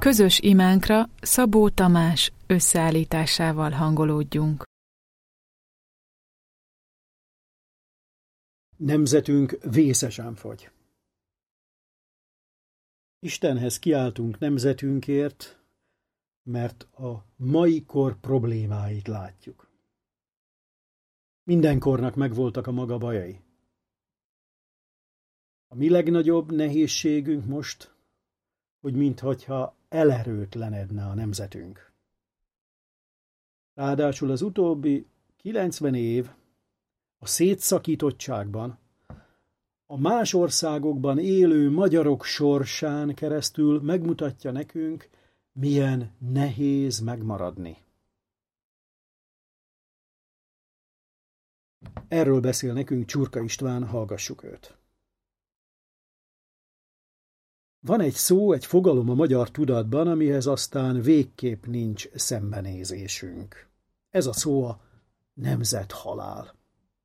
Közös imánkra Szabó Tamás összeállításával hangolódjunk. Nemzetünk vészesen fogy. Istenhez kiáltunk nemzetünkért, mert a mai kor problémáit látjuk. Minden kornak megvoltak a maga bajai. A mi legnagyobb nehézségünk most, hogy minthogyha elerőtlenedne a nemzetünk. Ráadásul az utóbbi 90 év a szétszakítottságban, a más országokban élő magyarok sorsán keresztül megmutatja nekünk, milyen nehéz megmaradni. Erről beszél nekünk Csurka István, hallgassuk őt. Van egy szó, egy fogalom a magyar tudatban, amihez aztán végképp nincs szembenézésünk. Ez a szó a nemzethalál.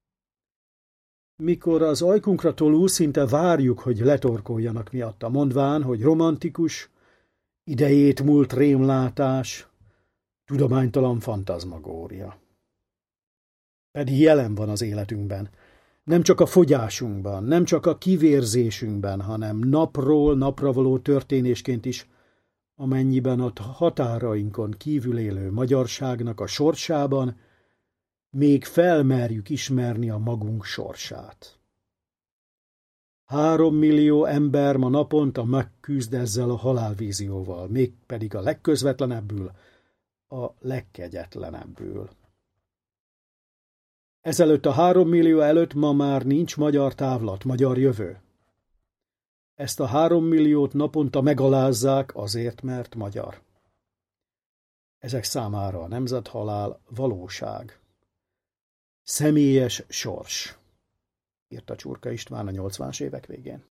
Mikor az ajkunkra tolul, szinte várjuk, hogy letorkoljanak miatta, mondván, hogy romantikus, idejét múlt rémlátás, tudománytalan fantazmagória. Pedig jelen van az életünkben. Nem csak a fogyásunkban, nem csak a kivérzésünkben, hanem napról napra való történésként is, amennyiben a határainkon kívül élő magyarságnak a sorsában még felmerjük ismerni a magunk sorsát. 3 millió ember ma naponta megküzd ezzel a halálvízióval, mégpedig a legközvetlenebbül, a legkegyetlenebbül. Ezelőtt a 3 millió előtt ma már nincs magyar távlat, magyar jövő. Ezt a 3 milliót naponta megalázzák azért, mert magyar. Ezek számára a nemzethalál valóság. Személyes sors, írta Csurka István a 80-as évek végén.